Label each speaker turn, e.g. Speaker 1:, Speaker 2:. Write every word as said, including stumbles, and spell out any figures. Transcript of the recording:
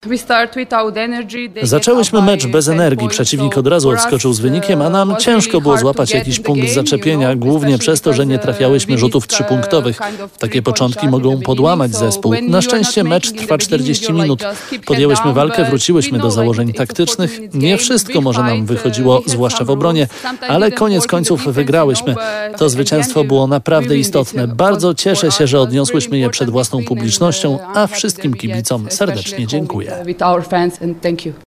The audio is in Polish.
Speaker 1: Zaczęłyśmy mecz bez energii, przeciwnik od razu odskoczył z wynikiem, a nam ciężko było złapać jakiś punkt zaczepienia, głównie przez to, że nie trafiałyśmy rzutów trzypunktowych. Takie początki mogą podłamać zespół. Na szczęście mecz trwa czterdzieści minut. Podjęłyśmy walkę, wróciłyśmy do założeń taktycznych. Nie wszystko może nam wychodziło, zwłaszcza w obronie, ale koniec końców wygrałyśmy. To zwycięstwo było naprawdę istotne. Bardzo cieszę się, że odniosłyśmy je przed własną publicznością, a wszystkim kibicom serdecznie dziękuję.
Speaker 2: With our fans, and thank you.